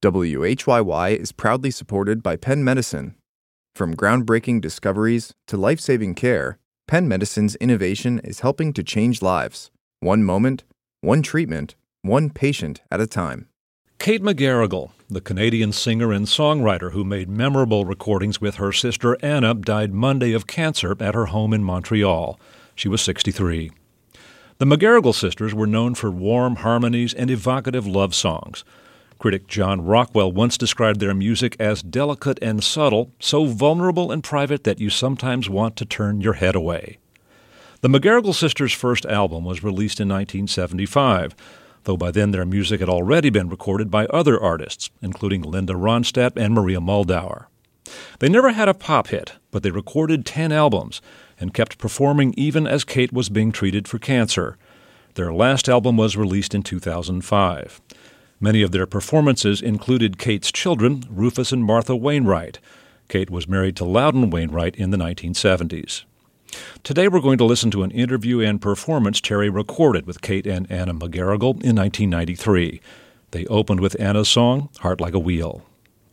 WHYY is proudly supported by Penn Medicine. From groundbreaking discoveries to life-saving care, Penn Medicine's innovation is helping to change lives. One moment, one treatment, one patient at a time. Kate McGarrigle, the Canadian singer and songwriter who made memorable recordings with her sister Anna, died Monday of cancer at her home in Montreal. She was 63. The McGarrigle sisters were known for warm harmonies and evocative love songs. Critic John Rockwell once described their music as delicate and subtle, so vulnerable and private that you sometimes want to turn your head away. The McGarrigle sisters' first album was released in 1975, though by then their music had already been recorded by other artists, including Linda Ronstadt and Maria Muldaur. They never had a pop hit, but they recorded 10 albums and kept performing even as Kate was being treated for cancer. Their last album was released in 2005. Many of their performances included Kate's children, Rufus and Martha Wainwright. Kate was married to Loudon Wainwright in the 1970s. Today we're going to listen to an interview and performance Terry recorded with Kate and Anna McGarrigle in 1993. They opened with Anna's song, Heart Like a Wheel.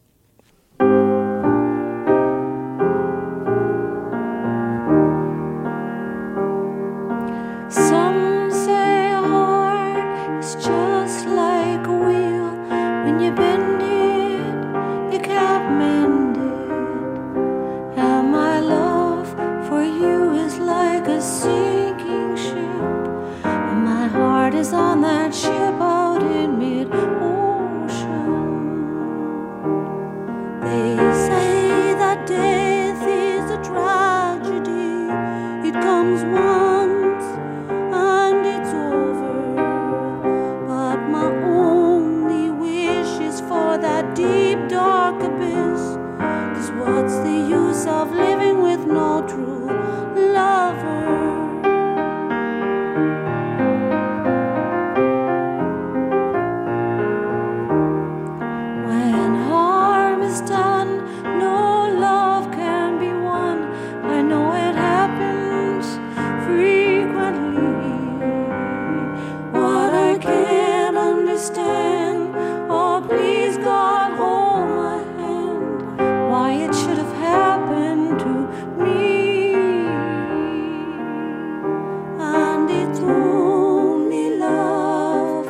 Some say a heart is just like a wheel. When you bend it, you can't mend it. And my love for you is like a sinking ship, and my heart is on that ship out in mid-ocean. They say that death is a tragedy. It comes once and it's over, but my only wish is for that deep dark abyss. 'Cause what's the use of living with no true lover? When harm is done, no love can be won. I know it happens frequently. What I can't understand, oh please God hold my hand, why it should have happened to me. And it's only love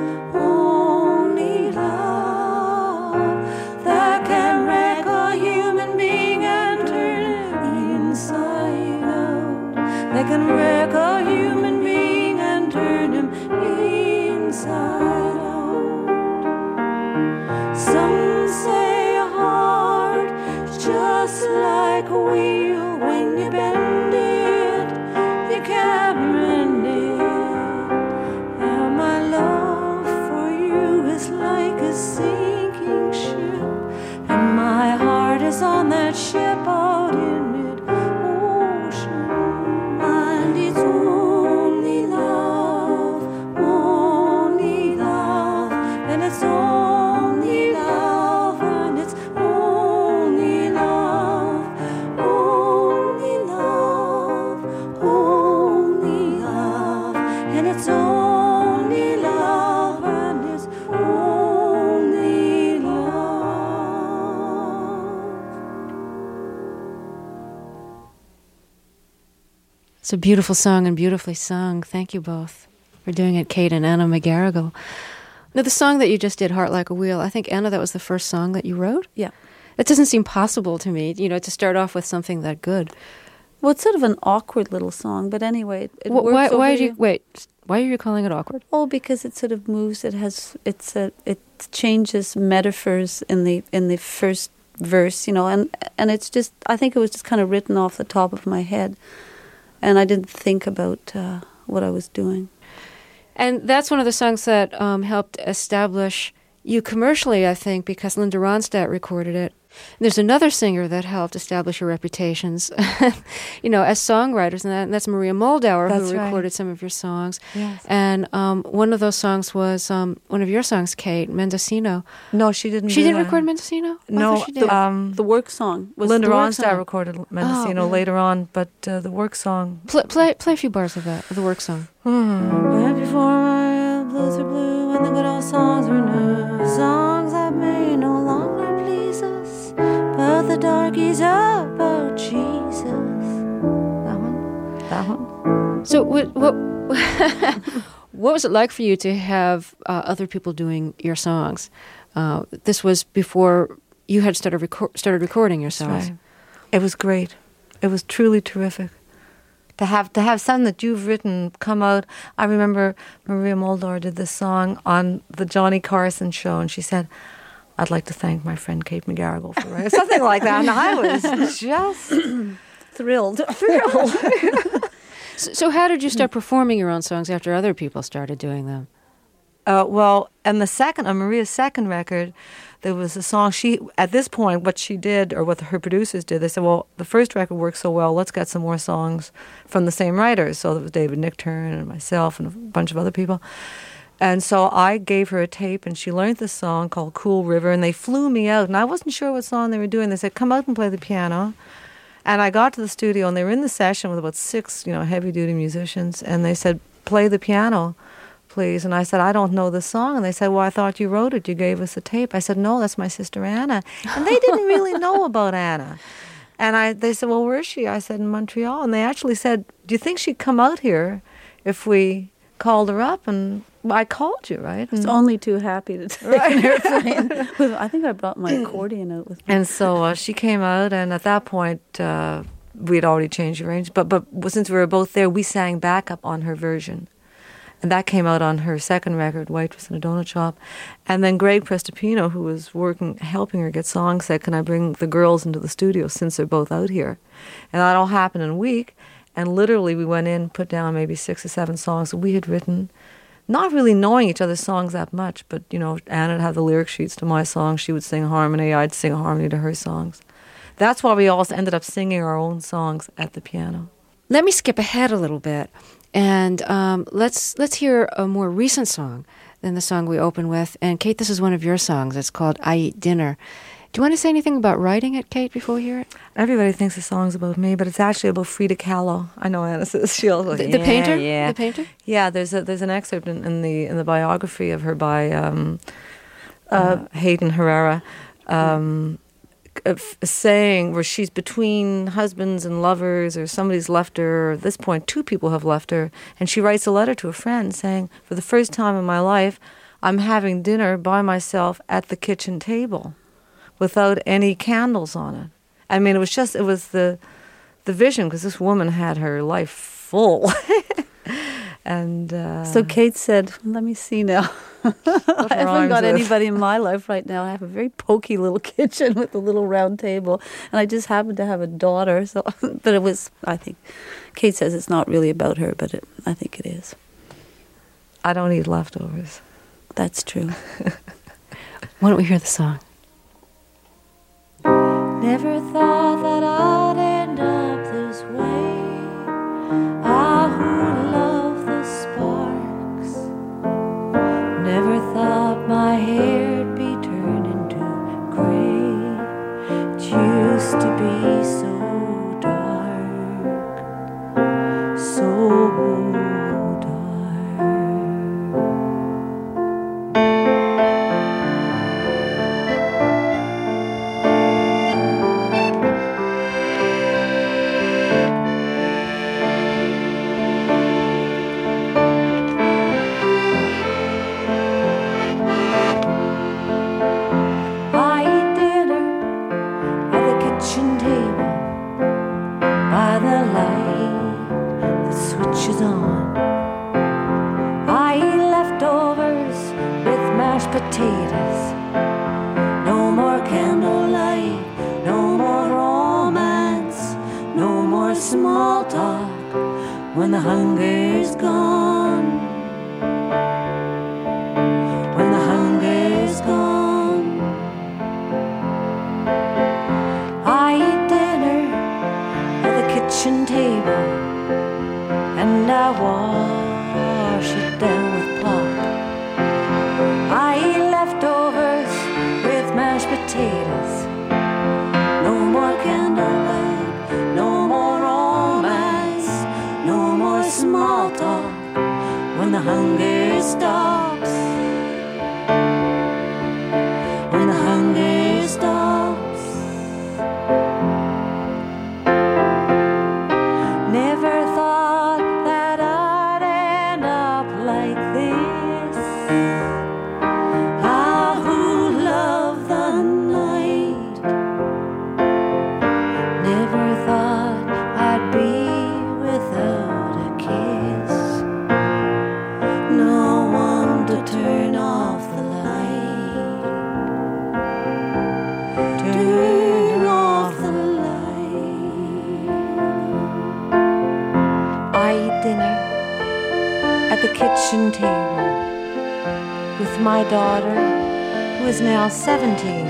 that can wreck a human being and turn it inside out. That can wreck a human being and turn him inside out. Some say a heart is just like a wheel. When you bend it, you can't mend it. And my love for you is like a sinking ship, and my heart is on that ship out in mid-ocean. And it's only love, and it's only love, and it's only love, and it's only love, and it's only love. It's a beautiful song and beautifully sung. Thank you both for doing it, Kate and Anna McGarrigle. Now, the song that you just did, Heart Like a Wheel, I think, Anna, that was the first song that you wrote? Yeah. It doesn't seem possible to me, to start off with something that good. Well, it's sort of an awkward little song, but anyway, it works. Why are you calling it awkward? Oh, because it sort of moves. It changes metaphors in the first verse, and it's just, I think it was just kind of written off the top of my head, and I didn't think about what I was doing. And that's one of the songs that helped establish you commercially, I think, because Linda Ronstadt recorded it. And there's another singer that helped establish your reputations, as songwriters, and that's Maria Muldaur, who recorded some of your songs. Yes. And one of those songs was one of your songs, Kate, Mendocino. No, she didn't. She didn't record Mendocino? No, the work song was Linda the work Ronstadt song. recorded Mendocino later on, but the work song. Play a few bars of that, of the work song. Right before my blues are blue and the good old songs were new, songs that may no longer turkeys about Jesus. That one. That one. So what what was it like for you to have other people doing your songs? This was before you had started recording your songs. Right. It was great. It was truly terrific. To have something that you've written come out. I remember Maria Muldaur did this song on the Johnny Carson show, and she said, "I'd like to thank my friend Kate McGarrigle for writing," something like that. And I was just Thrilled. So how did you start performing your own songs after other people started doing them? Well, and on Maria's second record, there was a song at this point, what she did, or what her producers did, they said, well, the first record worked so well, let's get some more songs from the same writers. So there was David Nichtern and myself and a bunch of other people. And so I gave her a tape, and she learned this song called Cool River, and they flew me out, and I wasn't sure what song they were doing. They said, come out and play the piano. And I got to the studio, and they were in the session with about 6, heavy-duty musicians, and they said, play the piano, please. And I said, I don't know the song. And they said, well, I thought you wrote it. You gave us a tape. I said, no, that's my sister Anna. And they didn't really know about Anna. And they said, well, where is she? I said, in Montreal. And they actually said, do you think she'd come out here if we called her up? And I called you, right? I was only too happy to take an airplane. I think I brought my accordion out with me. And so she came out, and at that point, we had already changed the range. But since we were both there, we sang backup on her version. And that came out on her second record, Waitress in a Donut Shop. And then Greg Prestopino, who was helping her get songs, said, can I bring the girls into the studio since they're both out here? And that all happened in a week. And literally we went in, put down maybe 6 or 7 songs that we had written, not really knowing each other's songs that much. But, Anna would have the lyric sheets to my songs. She would sing harmony. I'd sing harmony to her songs. That's why we also ended up singing our own songs at the piano. Let me skip ahead a little bit. And let's hear a more recent song than the song we open with. And Kate, this is one of your songs. It's called I Eat Dinner. Do you want to say anything about writing it, Kate, before we hear it? Everybody thinks the song's about me, but it's actually about Frida Kahlo. I know Anna says she'll go, the painter. Yeah. The painter. Yeah, there's an excerpt in the biography of her by Hayden Herrera. Saying where she's between husbands and lovers, or somebody's left her, or at this point 2 people have left her, and she writes a letter to a friend saying, for the first time in my life, I'm having dinner by myself at the kitchen table without any candles on it. I mean, it was the vision, because this woman had her life full. And so Kate said, let me see now. I haven't got anybody in my life right now. I have a very pokey little kitchen with a little round table, and I just happen to have a daughter. So, but it was, I think, Kate says it's not really about her, but I think it is. I don't eat leftovers. That's true. Why don't we hear the song? Never thought that I'd end up this way. I who love the sparks. Never thought my hair'd be turned into gray. It used to be so dark, so when the hunger's gone, when the hunger's gone. I eat dinner at the kitchen table, and I wash it down with plot. I eat leftovers with mashed potatoes. No more candlelight, no more romance, no more small talk when the hunger stops. When the hunger stops. my daughter, who is now 17.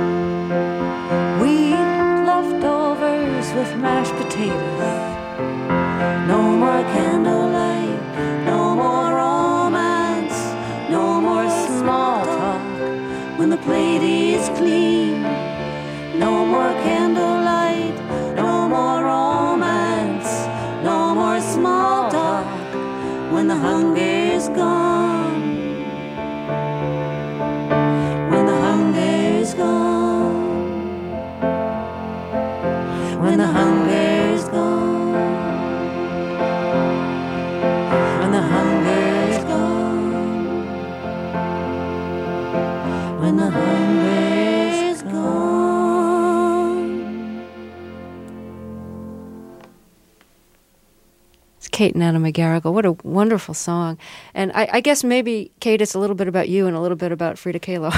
We eat leftovers with mashed potatoes. No more candlelight, no more romance, no more small talk when the plate is clean. No more candlelight, no more romance, no more small talk when the hunger's gone. When the hunger's gone. When the hunger's gone. When the hunger's gone. When the hunger's gone. It's Kate and Anna McGarrigle. What a wonderful song. And I guess maybe, Kate, it's a little bit about you and a little bit about Frida Kahlo.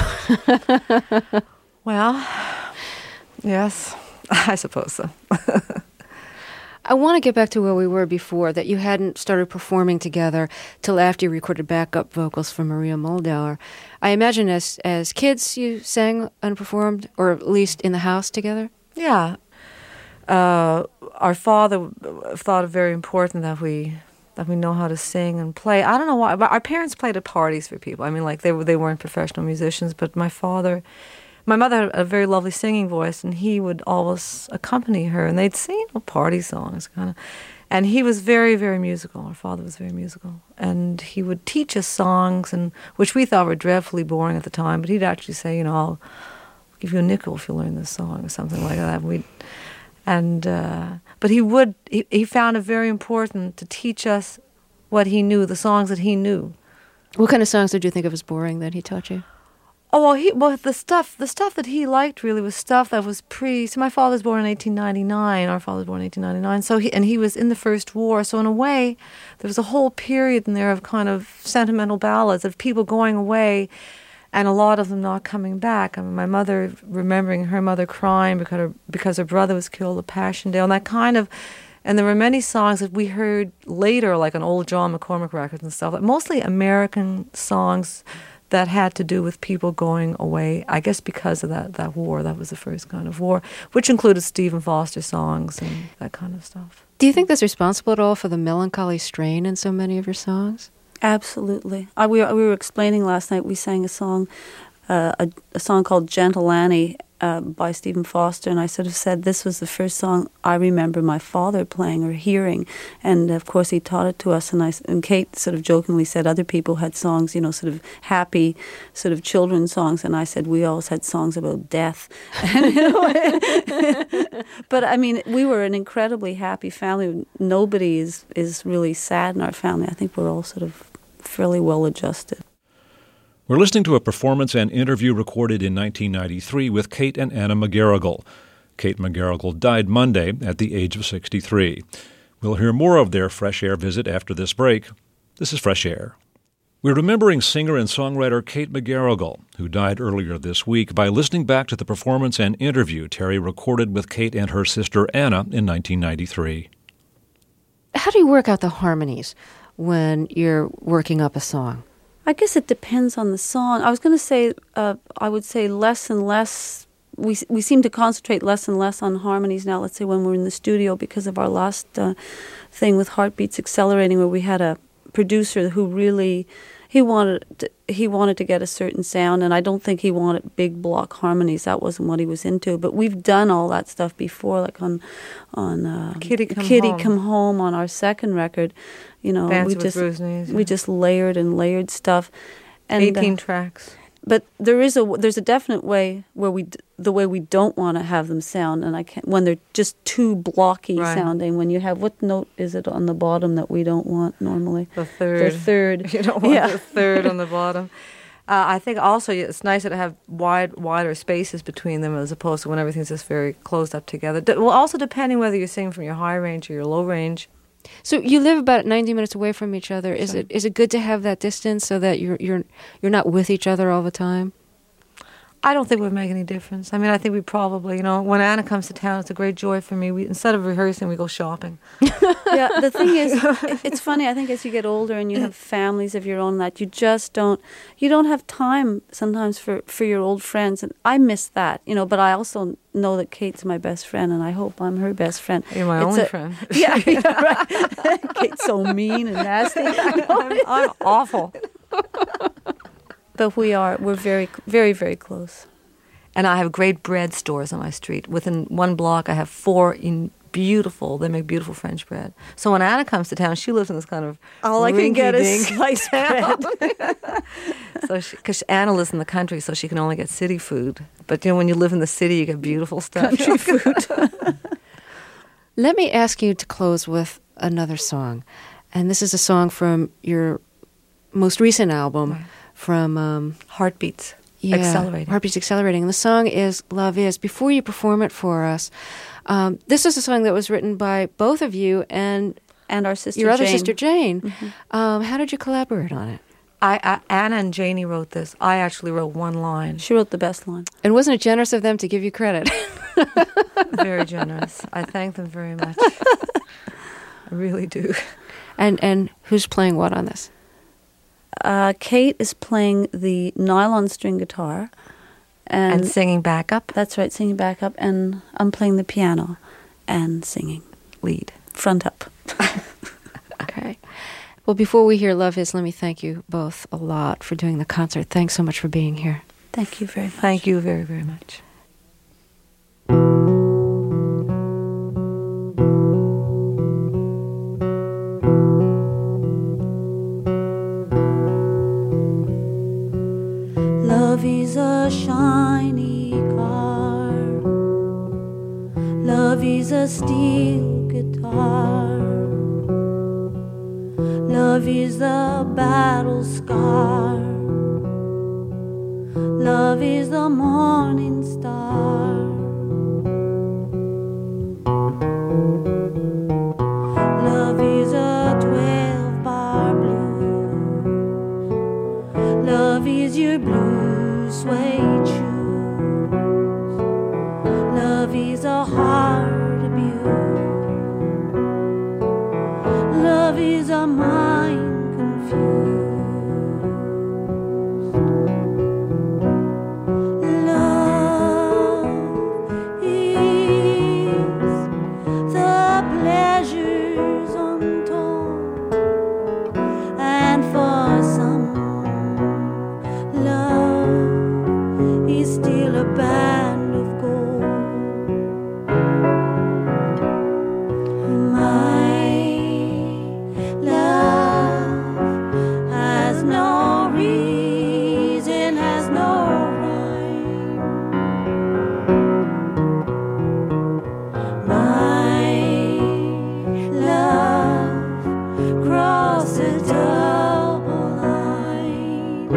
Well, yes, I suppose so. I want to get back to where we were before, that you hadn't started performing together till after you recorded backup vocals for Maria Muldaur. I imagine as kids you sang and performed, or at least in the house together? Yeah. Our father thought it very important that we know how to sing and play. I don't know why, but our parents played at parties for people. I mean, like they weren't professional musicians, but my mother had a very lovely singing voice, and he would always accompany her, and they'd sing party songs, kind of. And he was very, very musical. Our father was very musical, and he would teach us songs, and which we thought were dreadfully boring at the time. But he'd actually say, I'll give you a nickel if you learn this song, or something like that. But he found it very important to teach us what he knew, the songs that he knew. What kind of songs did you think of as boring that he taught you? Oh, the stuff that he liked really was stuff that was So my father was born in 1899. Our father was born in 1899. So he was in the First War. So in a way, there was a whole period in there of kind of sentimental ballads of people going away, and a lot of them not coming back. I mean, my mother remembering her mother crying because her brother was killed at Passchendaele, and that kind of. And there were many songs that we heard later, like on old John McCormack records and stuff, like mostly American songs that had to do with people going away, I guess because of that war. That was the first kind of war, which included Stephen Foster songs and that kind of stuff. Do you think that's responsible at all for the melancholy strain in so many of your songs? Absolutely. We were explaining last night, we sang a song called Gentle Annie by Stephen Foster, and I sort of said this was the first song I remember my father playing or hearing, and of course he taught it to us, and Kate sort of jokingly said other people had songs, sort of happy, sort of children's songs, and I said we always had songs about death. But I mean, we were an incredibly happy family. Nobody is really sad in our family. I think we're all sort of fairly well adjusted. We're listening to a performance and interview recorded in 1993 with Kate and Anna McGarrigle. Kate McGarrigle died Monday at the age of 63. We'll hear more of their Fresh Air visit after this break. This is Fresh Air. We're remembering singer and songwriter Kate McGarrigle, who died earlier this week, by listening back to the performance and interview Terry recorded with Kate and her sister Anna in 1993. How do you work out the harmonies when you're working up a song? I guess it depends on the song. I was going to say, I would say less and less. We seem to concentrate less and less on harmonies now, let's say when we're in the studio, because of our last thing with Heartbeats Accelerating, where we had a producer who really, he wanted to get a certain sound, and I don't think he wanted big block harmonies. That wasn't what he was into. But we've done all that stuff before, like on Kitty Come Home on our second record. We just layered and layered stuff, and 18 tracks. But there's a definite way where the way we don't want to have them sound, and when they're just too blocky sounding. When you have, what note is it on the bottom that we don't want normally? The third. The third. You don't want the third on the bottom. I think also it's nicer to have wider spaces between them as opposed to when everything's just very closed up together. Well, also depending whether you're singing from your high range or your low range. So you live about 90 minutes away from each other. Is it good to have that distance so that you're not with each other all the time? I don't think it would make any difference. I mean, I think we probably, when Anna comes to town, it's a great joy for me. Instead of rehearsing, we go shopping. Yeah, the thing is, it's funny. I think as you get older and you have families of your own, that you just don't have time sometimes for your old friends, and I miss that, But I also know that Kate's my best friend, and I hope I'm her best friend. You're my only friend. Yeah, right. Kate's so mean and nasty. I'm awful. But we're very, very, very close. And I have great bread stores on my street. Within one block, I have 4 they make beautiful French bread. So when Anna comes to town, she lives in this kind of all I can get is sliced bread. So because Anna lives in the country, so she can only get city food. But when you live in the city, you get beautiful stuff. Country food. Let me ask you to close with another song. And this is a song from your most recent album, Right. From Heartbeats. Yeah, Accelerating. Heartbeats Accelerating. And the song is Love Is. Before you perform it for us, this is a song that was written by both of you and our sister your other Jane. sister Jane. Mm-hmm. How did you collaborate on it? Anna and Janie wrote this. I actually wrote one line. She wrote the best line. And wasn't it generous of them to give you credit? Very generous. I thank them very much. I really do. And who's playing what on this? Kate is playing the nylon string guitar. And singing backup. That's right, singing backup. And I'm playing the piano and singing. Lead. Front up. Okay. Well, before we hear Love Is, let me thank you both a lot for doing the concert. Thanks so much for being here. Thank you very much. Thank you very, very much. Love is a shiny car. Love is a steel guitar. Love is the battle scar. Love is the morning star. Love is a 12-bar blues. Love is your blue suede shoes. Love is a heart abuse. Love is a mind confused. Love is the pleasures untold, and for some, love is still a band of gold. My love has no reason, has no rhyme. My love crosses double line.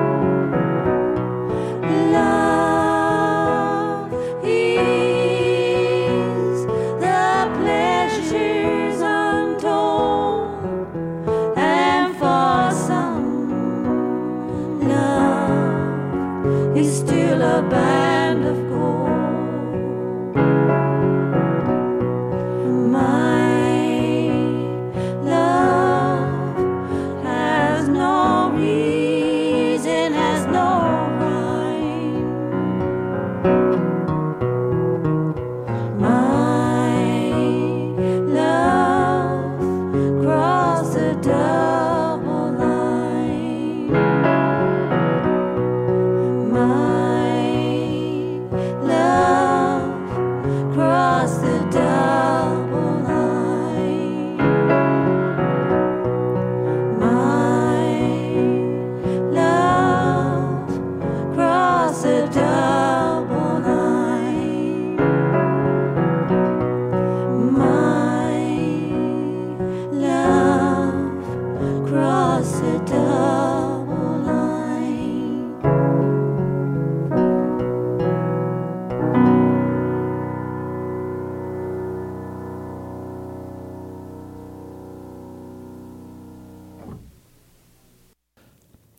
Love is the pleasures untold, and for some, love is still a band of gold. My love has no reason, has no rhyme. My love crossed the double line. My love crossed the double line. My love crossed the double line.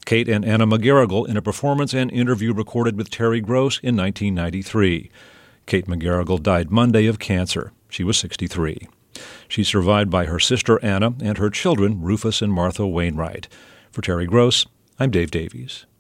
Kate and Anna McGarrigle in a performance and interview recorded with Terry Gross in 1993. Kate McGarrigle died Monday of cancer. She was 63. She's survived by her sister Anna and her children, Rufus and Martha Wainwright. For Terry Gross, I'm Dave Davies.